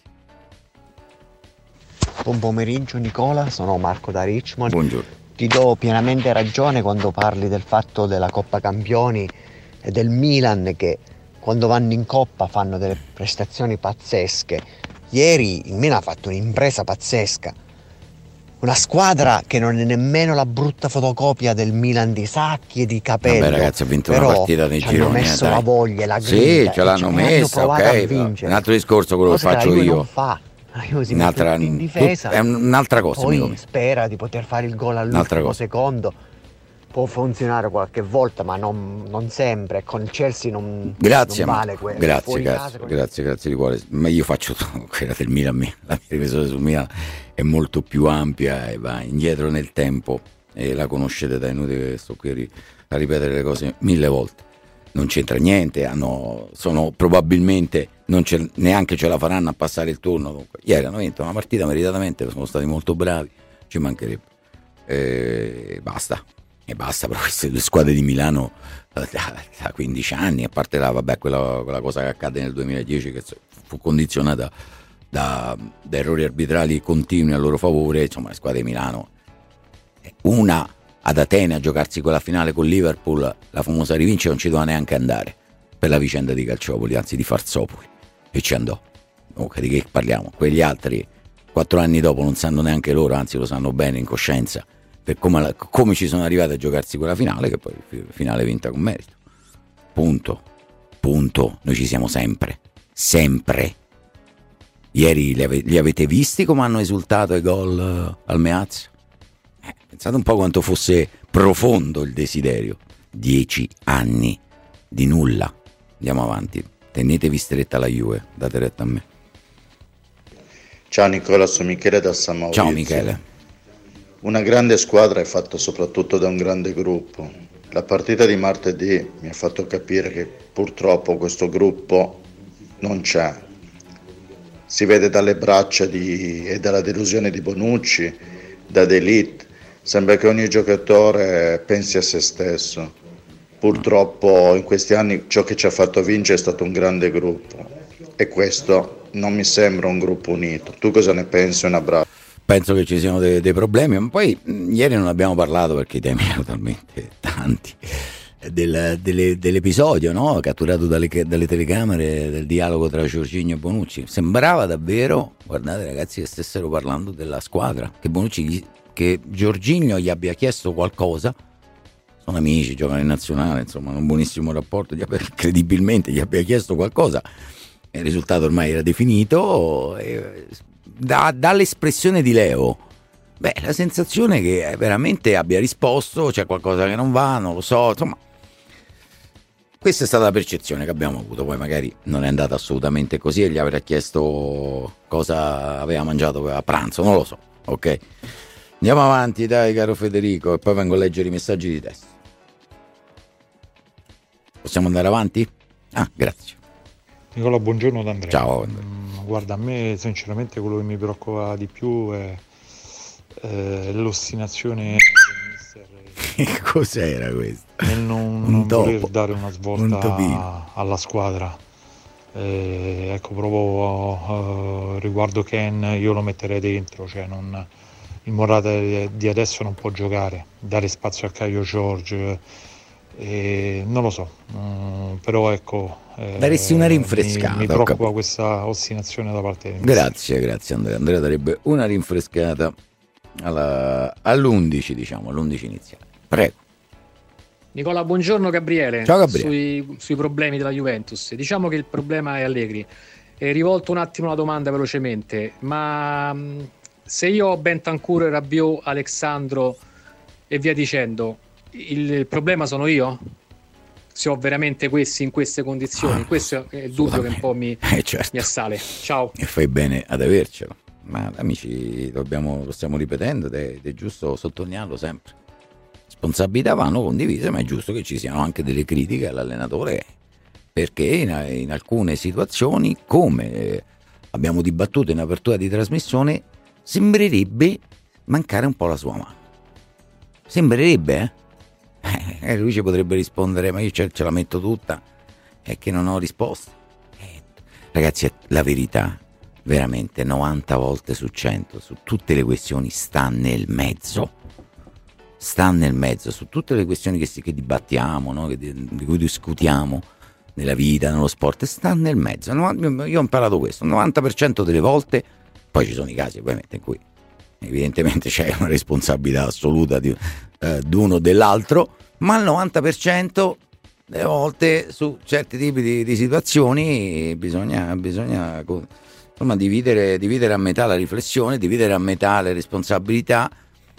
Buon pomeriggio Nicola, sono Marco da Richmond. Buongiorno. Ti do pienamente ragione quando parli del fatto della Coppa Campioni e del Milan, che quando vanno in Coppa fanno delle prestazioni pazzesche. Ieri il Milan ha fatto un'impresa pazzesca, una squadra che non è nemmeno la brutta fotocopia del Milan di Sacchi e di Capello. Vabbè ragazzi, ha vinto però una partita nei ci gironi, hanno messo eh, la voglia, la grinta, sì, ce l'hanno messa, ok, a vincere. Un altro discorso quello che faccio che io non fa. Io si un'altra, in difesa, è un'altra cosa, poi spera di poter fare il gol all'ultimo secondo. Può funzionare qualche volta, ma non, non sempre. Con il Chelsea non, grazie, non vale quello. Grazie, grazie, grazie, grazie di cuore. Ma io faccio quella del Milan, la mia riflessione sul Milan è molto più ampia e va indietro nel tempo e la conoscete, da inutile che sto qui a ripetere le cose mille volte. Non c'entra niente, hanno, sono probabilmente non ce, neanche ce la faranno a passare il turno. Comunque. Ieri hanno vinto una partita meritatamente, sono stati molto bravi, ci mancherebbe. E basta. E basta, però queste due squadre di Milano da, da quindici anni, a parte la, vabbè, quella, quella cosa che accadde nel duemiladieci che fu condizionata da, da errori arbitrali continui a loro favore, insomma le squadre di Milano, una ad Atene a giocarsi quella finale con Liverpool, la famosa rivincita, non ci doveva neanche andare per la vicenda di Calciopoli, anzi di Farsopoli, e ci andò. Comunque di che parliamo? Quegli altri quattro anni dopo non sanno neanche loro, anzi lo sanno bene in coscienza, per come, come ci sono arrivati a giocarsi quella finale, che poi finale vinta con merito. Punto. Punto. Noi ci siamo sempre. Sempre. Ieri li, ave, li avete visti come hanno esultato i gol uh, al Meazza? Eh, pensate un po' quanto fosse profondo il desiderio. Dieci anni di nulla. Andiamo avanti. Tenetevi stretta la Juve. Date retta a me. Ciao Nicola, sono Michele da San Maurizio. Ciao Michele. Una grande squadra è fatta soprattutto da un grande gruppo. La partita di martedì mi ha fatto capire che purtroppo questo gruppo non c'è. Si vede dalle braccia di, e dalla delusione di Bonucci, da De Ligt, Sembra che ogni giocatore pensi a se stesso. Purtroppo in questi anni ciò che ci ha fatto vincere è stato un grande gruppo e questo non mi sembra un gruppo unito. Tu cosa ne pensi? Un abbraccio. Penso che ci siano dei, dei problemi, ma poi mh, ieri non abbiamo parlato perché i temi erano talmente tanti del, delle, dell'episodio, no? Catturato dalle, dalle telecamere del dialogo tra Jorginho e Bonucci. Sembrava davvero, guardate ragazzi, che stessero parlando della squadra, che Bonucci gli, che Jorginho gli abbia chiesto qualcosa. Sono amici, giocano in nazionale, insomma, hanno un buonissimo rapporto, gli abbia, credibilmente gli abbia chiesto qualcosa. Il risultato ormai era definito. E, da, dall'espressione di Leo, beh, la sensazione che veramente abbia risposto, c'è qualcosa che non va, non lo so, insomma. Questa è stata la percezione che abbiamo avuto, poi magari non è andata assolutamente così e gli avrà chiesto cosa aveva mangiato a pranzo, non lo so, ok? Andiamo avanti, dai, caro Federico, e poi vengo a leggere i messaggi di testo. Possiamo andare avanti? Ah, grazie. Nicola, buongiorno da Andrea. Ciao Andrea. Mm, guarda, a me sinceramente quello che mi preoccupa di più è, è l'ostinazione del mister. Cos'era questo? Nel non, non voler dare una svolta un alla squadra. Eh, ecco, proprio uh, riguardo Ken io lo metterei dentro, cioè non, il Morata di adesso non può giocare, dare spazio a Caio George. Eh, non lo so, mm, però ecco, eh, daresti una rinfrescata. Mi, mi preoccupa questa ostinazione da parte di Grazie, grazie Andrea. Andrea darebbe una rinfrescata alla, all'undici, diciamo, all'undici iniziale. Prego. Nicola, buongiorno Gabriele. Ciao Gabriele. Sui, sui problemi della Juventus. Diciamo che il problema è Allegri. E rivolto un attimo la domanda velocemente, ma mh, se io ho Bentancur, Rabiot, Alexandro e via dicendo, il problema sono io? Se ho veramente questi in queste condizioni? Ah, questo è il dubbio che un po' mi, eh, certo. mi assale. Ciao. E fai bene ad avercelo. Ma amici, dobbiamo, lo stiamo ripetendo ed è, ed è giusto sottolinearlo sempre. Responsabilità vanno condivise, ma è giusto che ci siano anche delle critiche all'allenatore, perché in, in alcune situazioni, come eh, abbiamo dibattuto in apertura di trasmissione, sembrerebbe mancare un po' la sua mano. Sembrerebbe, eh? Eh, lui ci potrebbe rispondere, ma io ce, ce la metto tutta, è che non ho risposta. Eh, ragazzi, la verità, veramente novanta volte su cento, su tutte le questioni sta nel mezzo. Sta nel mezzo, su tutte le questioni che, si, che dibattiamo, no? che, di, di cui discutiamo nella vita, nello sport, sta nel mezzo. Io ho imparato questo, il novanta per cento delle volte, poi ci sono i casi ovviamente in cui evidentemente c'è una responsabilità assoluta di, eh, di uno o dell'altro, ma il novanta per cento delle volte su certi tipi di, di situazioni bisogna, bisogna insomma, dividere, dividere a metà la riflessione, dividere a metà le responsabilità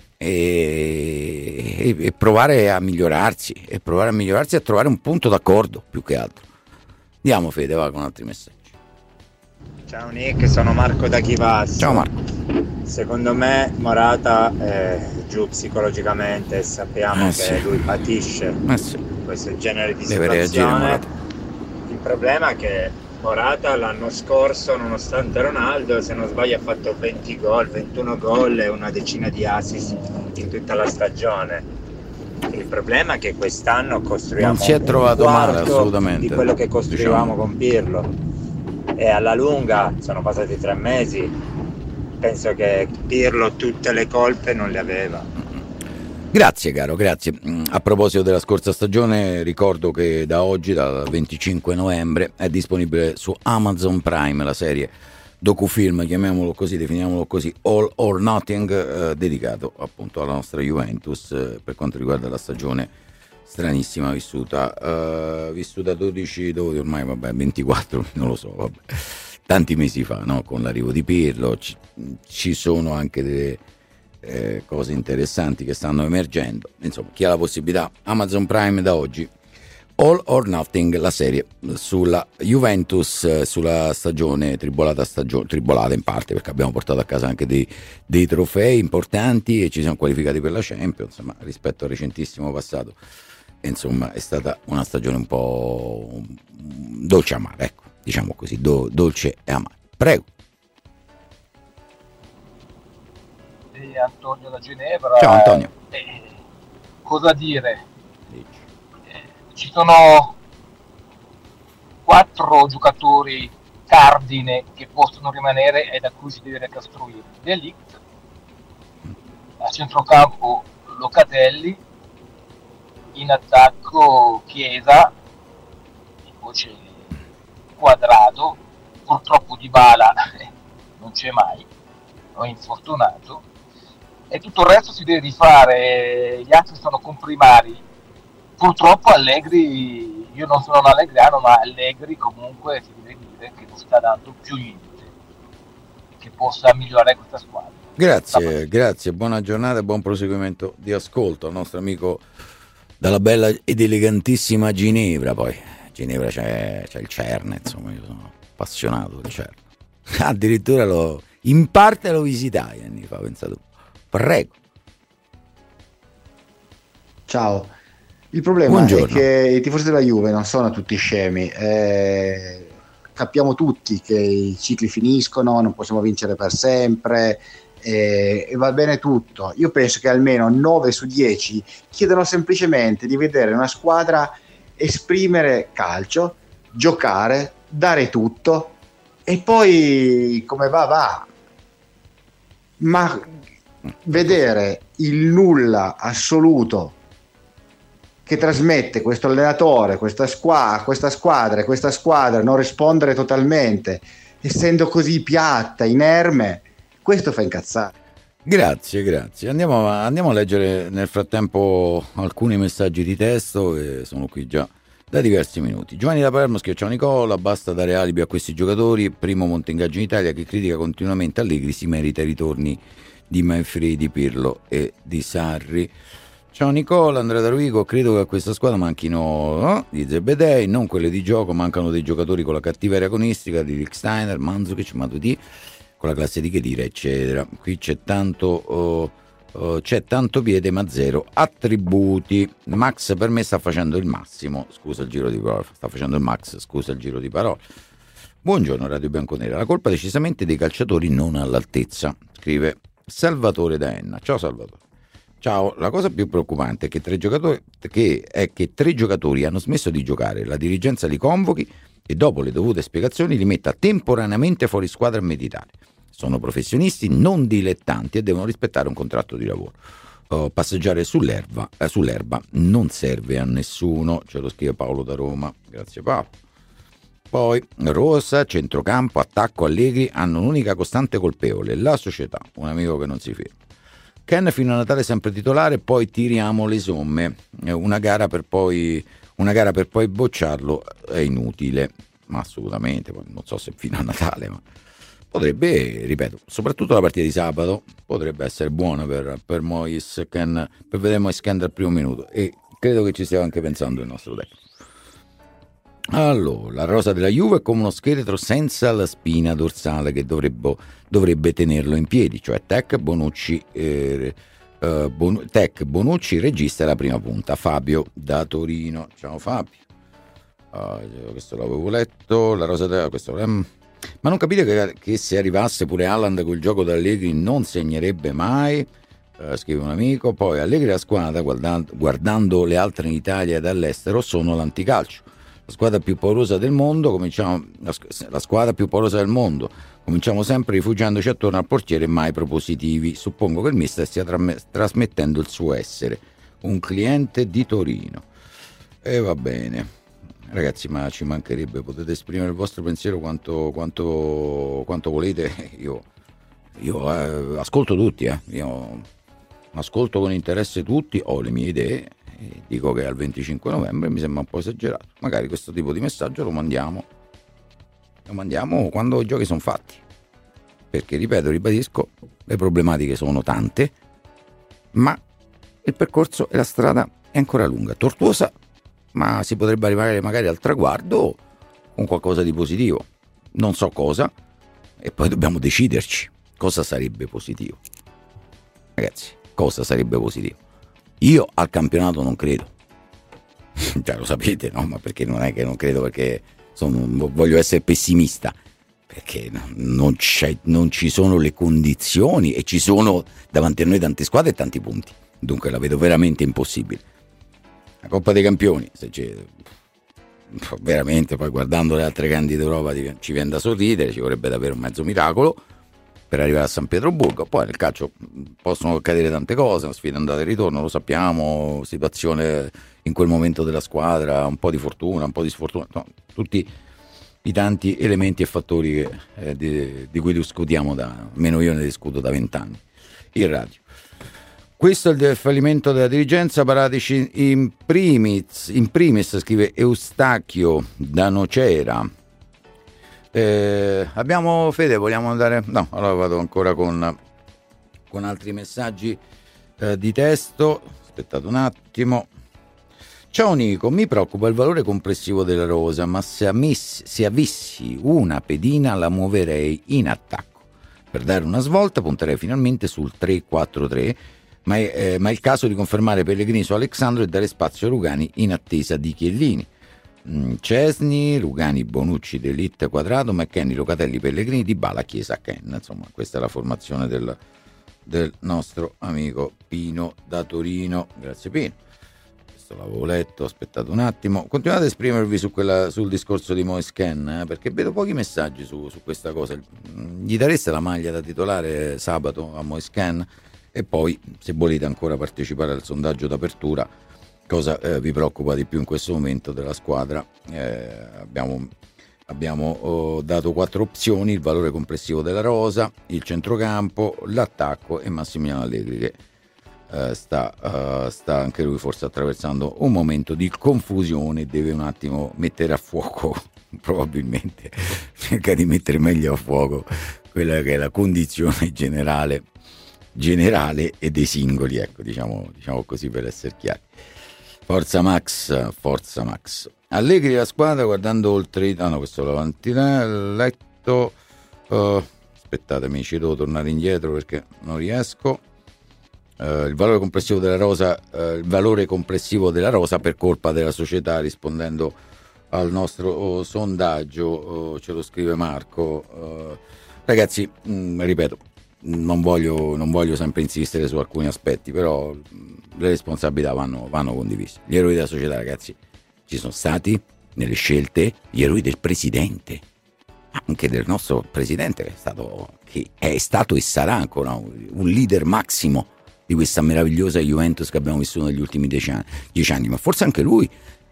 e, e, e provare a migliorarsi e provare a migliorarsi e a trovare un punto d'accordo più che altro. Andiamo Fede, va con altri messaggi. Ciao Nick, sono Marco da Chivasso. Ciao Marco. Secondo me Morata è giù psicologicamente e sappiamo eh che sì. lui patisce eh sì. questo genere di Deve situazione. Il problema è che Morata l'anno scorso, nonostante Ronaldo, se non sbaglio ha fatto venti gol, ventuno gol e una decina di assist in tutta la stagione. Il problema è che quest'anno costruiamo non si è trovato un male quarto assolutamente di quello che costruivamo diciamo. con Pirlo, e alla lunga sono passati tre mesi, penso che Pirlo tutte le colpe non le aveva. Grazie caro, grazie. A proposito della scorsa stagione, ricordo che da oggi, dal venticinque novembre, è disponibile su Amazon Prime la serie docufilm, chiamiamolo così, definiamolo così, All or Nothing, eh, dedicato appunto alla nostra Juventus eh, per quanto riguarda la stagione stranissima vissuta, eh, vissuta dodici, dodici ormai vabbè, ventiquattro, non lo so, vabbè, tanti mesi fa, no? Con l'arrivo di Pirlo, ci, ci sono anche delle Eh, cose interessanti che stanno emergendo. Insomma, chi ha la possibilità, Amazon Prime da oggi, All or Nothing, la serie sulla Juventus, eh, sulla stagione tribolata, stagione tribolata in parte perché abbiamo portato a casa anche dei, dei trofei importanti e ci siamo qualificati per la Champions, insomma, rispetto al recentissimo passato, insomma, è stata una stagione un po' dolce amara, ecco, diciamo così, do, dolce e amara. Prego. Antonio da Ginevra. Ciao Antonio. Eh, cosa dire? Eh, ci sono quattro giocatori cardine che possono rimanere e da cui si deve ricostruire. De Ligt, a centrocampo Locatelli, in attacco Chiesa, e poi c'è Quadrado, purtroppo Dybala non c'è mai, è infortunato, e tutto il resto si deve rifare, gli altri sono comprimari. Purtroppo Allegri, io non sono un allegriano, ma Allegri comunque si deve dire che non sta dando più niente che possa migliorare questa squadra. Grazie, grazie, buona giornata e buon proseguimento di ascolto al nostro amico dalla bella ed elegantissima Ginevra. Poi Ginevra c'è, c'è il CERN, insomma, io sono appassionato del CERN. Addirittura lo, in parte lo visitai anni fa, pensate. Prego. Ciao. Il problema Buongiorno. È che i tifosi della Juve non sono tutti scemi. Eh, capiamo tutti che i cicli finiscono, non possiamo vincere per sempre. E, e va bene tutto. Io penso che almeno nove su dieci chiedono semplicemente di vedere una squadra esprimere calcio, giocare, dare tutto e poi come va va, ma vedere il nulla assoluto che trasmette questo allenatore, questa squadra, questa squadra, questa squadra non rispondere totalmente, essendo così piatta, inerme, questo fa incazzare. Grazie, grazie. Andiamo a, andiamo a leggere nel frattempo alcuni messaggi di testo che sono qui già da diversi minuti. Giovanni da Palermo scrive: ciao Nicola, basta dare alibi a questi giocatori, primo monte ingaggio in Italia che critica continuamente Allegri, si merita i ritorni di Manfredi, Pirlo e di Sarri. Ciao Nicola, Andrea da Rovigo, credo che a questa squadra manchino no? di Zebedei, non quelle di gioco, mancano dei giocatori con la cattiveria agonistica di Rick Steiner, Mandzukic, Matuidi, con la classe di Khedira, eccetera. Qui c'è tanto oh, oh, c'è tanto piede ma zero attributi. Max per me sta facendo il massimo, scusa il giro di parole, sta facendo il Max, scusa il giro di parole. Buongiorno Radio Bianconera, la colpa decisamente dei calciatori non all'altezza, scrive Salvatore da Enna. Ciao Salvatore. Ciao, la cosa più preoccupante è che tre giocatori che è che tre giocatori hanno smesso di giocare, la dirigenza li convochi e dopo le dovute spiegazioni li metta temporaneamente fuori squadra a meditare. Sono professionisti non dilettanti e devono rispettare un contratto di lavoro. Uh, passeggiare sull'erba, eh, sull'erba non serve a nessuno, ce lo scrive Paolo da Roma. Grazie Paolo. Poi Rosa, centrocampo, attacco, Allegri hanno un'unica costante colpevole, la società, un amico che non si ferma. Ken fino a Natale sempre titolare, poi tiriamo le somme, una gara per poi una gara per poi bocciarlo è inutile, ma assolutamente, non so se fino a Natale, ma potrebbe, ripeto, soprattutto la partita di sabato potrebbe essere buona per, per Mois Ken, per vedere Mois Ken dal primo minuto, e credo che ci stia anche pensando il nostro tecnico. Allora, la rosa della Juve è come uno scheletro senza la spina dorsale che dovrebbe, dovrebbe tenerlo in piedi, cioè Tec, Bonucci, eh, eh, Bon- Tec, Bonucci, regista la prima punta. Fabio da Torino. Ciao Fabio. Uh, questo l'avevo letto. La rosa della questo, um, ma non capite che, che se arrivasse pure Haaland col gioco da Allegri non segnerebbe mai? Uh, scrive un amico. Poi Allegri e la squadra, guardando, guardando le altre in Italia e dall'estero, sono l'anticalcio. La squadra più paurosa del mondo, cominciamo, la, la squadra più paurosa del mondo, cominciamo sempre rifugiandoci attorno al portiere, mai propositivi. Suppongo che il mister stia tra, trasmettendo il suo essere, un cliente di Torino. E va bene, ragazzi, ma ci mancherebbe, potete esprimere il vostro pensiero quanto, quanto, quanto volete. Io, io eh, ascolto tutti, eh. io ascolto con interesse tutti, ho le mie idee. Dico che al venticinque novembre mi sembra un po' esagerato. Magari questo tipo di messaggio lo mandiamo lo mandiamo quando i giochi sono fatti, perché ripeto, ribadisco, le problematiche sono tante, ma il percorso e la strada è ancora lunga, tortuosa, ma si potrebbe arrivare magari al traguardo con qualcosa di positivo, non so cosa, e poi dobbiamo deciderci cosa sarebbe positivo. Ragazzi, cosa sarebbe positivo? Io al campionato non credo, cioè lo sapete, no? Ma perché non è che non credo perché sono, voglio essere pessimista, perché non, c'è, non ci sono le condizioni e ci sono davanti a noi tante squadre e tanti punti, dunque la vedo veramente impossibile. La Coppa dei Campioni, se c'è, veramente poi guardando le altre grandi d'Europa ci viene da sorridere, ci vorrebbe davvero un mezzo miracolo per arrivare a San Pietroburgo. Poi nel calcio possono accadere tante cose, una sfida andata e ritorno, lo sappiamo, situazione in quel momento della squadra, un po' di fortuna, un po' di sfortuna, no, tutti i tanti elementi e fattori che, eh, di, di cui discutiamo da, meno io ne discuto da vent'anni in radio. Questo è il fallimento della dirigenza, Paratici in primis, in primis scrive Eustachio da Nocera. Eh, abbiamo Fede, vogliamo andare? No, allora vado ancora con, con altri messaggi eh, di testo. Aspettate un attimo. Ciao Nico, mi preoccupa il valore complessivo della rosa, ma se, amessi, se avessi una pedina la muoverei in attacco. Per dare una svolta punterei finalmente sul tre quattro tre, ma è, eh, ma è il caso di confermare Pellegrini su Alexandro e dare spazio a Rugani in attesa di Chiellini. Mm, Cesni, Rugani, Bonucci, D'Elite, Quadrato, McKennie, Locatelli, Pellegrini, Dybala, Chiesa, Ken. Insomma, questa è la formazione del, del nostro amico Pino da Torino. Grazie Pino. Questo l'avevo letto, aspettate un attimo. Continuate a esprimervi su quella, sul discorso di Moise Kean, eh, perché vedo pochi messaggi su, su questa cosa. Gli dareste la maglia da titolare sabato a Moise Kean? E poi, se volete ancora partecipare al sondaggio d'apertura, cosa eh, vi preoccupa di più in questo momento della squadra? Eh, abbiamo abbiamo oh, dato quattro opzioni: il valore complessivo della rosa, il centrocampo, l'attacco e Massimiliano Allegri, che eh, sta, uh, sta anche lui forse attraversando un momento di confusione, deve un attimo mettere a fuoco, probabilmente cerca di mettere meglio a fuoco quella che è la condizione generale generale e dei singoli, ecco, diciamo, diciamo così per essere chiari. Forza Max, forza Max. Allegri la squadra guardando oltre, ah no, questo l'avanti letto. Uh, aspettatemi, ci devo tornare indietro perché non riesco. Uh, il valore complessivo della rosa, uh, il valore complessivo della rosa per colpa della società, rispondendo al nostro oh, sondaggio, oh, ce lo scrive Marco. Uh, ragazzi, mh, ripeto, Non voglio, non voglio sempre insistere su alcuni aspetti, però le responsabilità vanno, vanno condivise. Gli eroi della società, ragazzi, ci sono stati nelle scelte gli eroi del presidente, anche del nostro presidente, che è stato, che è stato e sarà ancora un leader massimo di questa meravigliosa Juventus che abbiamo vissuto negli ultimi dieci anni, dieci anni. Ma forse anche lui,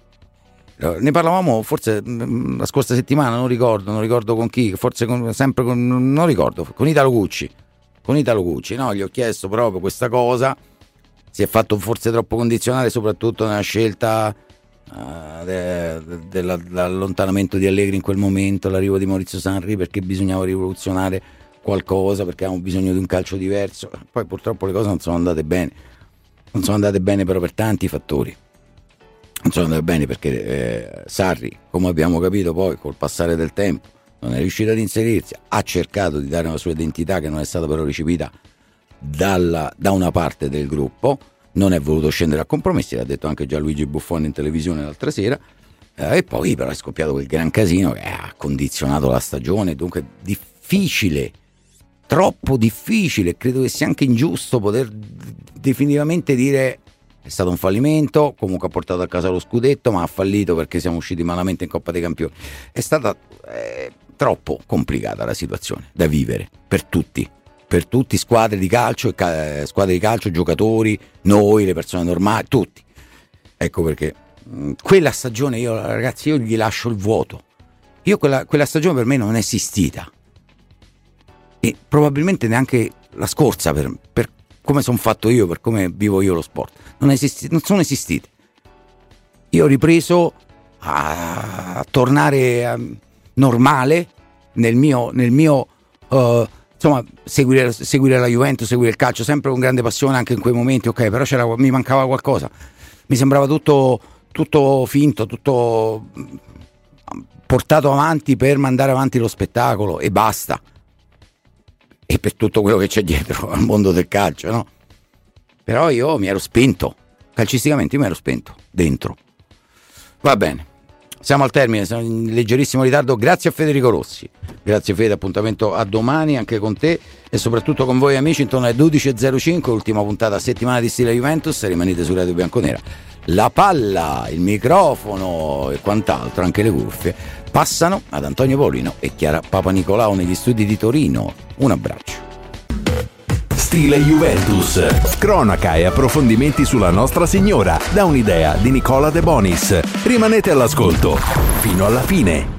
ne parlavamo forse la scorsa settimana, non ricordo, non ricordo con chi, forse con, sempre con, non ricordo, con Italo Gucci. Con Italo Gucci, no? Gli ho chiesto proprio questa cosa, si è fatto forse troppo condizionare soprattutto nella scelta uh, de, de, dell'allontanamento di Allegri in quel momento, l'arrivo di Maurizio Sarri, perché bisognava rivoluzionare qualcosa, perché avevamo bisogno di un calcio diverso. Poi purtroppo le cose non sono andate bene, non sono andate bene però per tanti fattori, non sono andate bene perché eh, Sarri, come abbiamo capito poi col passare del tempo, non è riuscito ad inserirsi, ha cercato di dare una sua identità che non è stata però recepita dalla, da una parte del gruppo, non è voluto scendere a compromessi, l'ha detto anche Gianluigi Buffon in televisione l'altra sera, eh, e poi però è scoppiato quel gran casino che ha condizionato la stagione, dunque difficile, troppo difficile, credo che sia anche ingiusto poter definitivamente dire è stato un fallimento, comunque ha portato a casa lo scudetto, ma ha fallito perché siamo usciti malamente in Coppa dei Campioni. È stata eh, troppo complicata la situazione da vivere per tutti, per tutti, squadre di calcio, eh, squadre di calcio, giocatori, noi, le persone normali, tutti. Ecco perché mh, quella stagione io, ragazzi, io gli lascio il vuoto. Io quella, quella stagione per me non è esistita e probabilmente neanche la scorsa per, per come sono fatto io, per come vivo io lo sport, non, esisti, non sono esistite. Io ho ripreso a, a tornare a, normale nel mio, nel mio uh, insomma, seguire, seguire la Juventus, seguire il calcio, sempre con grande passione anche in quei momenti, ok, però c'era, mi mancava qualcosa, mi sembrava tutto, tutto finto, tutto portato avanti per mandare avanti lo spettacolo e basta. E per tutto quello che c'è dietro al mondo del calcio, no? Però io mi ero spento, calcisticamente io mi ero spento, dentro. Va bene, siamo al termine, siamo in leggerissimo ritardo, grazie a Federico Rossi Grazie Fede, appuntamento a domani anche con te e soprattutto con voi amici intorno alle dodici e zero cinque, ultima puntata a settimana di Stile Juventus. Rimanete su Radio Bianconera. La palla, il microfono e quant'altro, anche le cuffie, passano ad Antonio Polino e Chiara Papanicolao negli studi di Torino. Un abbraccio. Stile Juventus, cronaca e approfondimenti sulla Nostra Signora, da un'idea di Nicola De Bonis. Rimanete all'ascolto fino alla fine.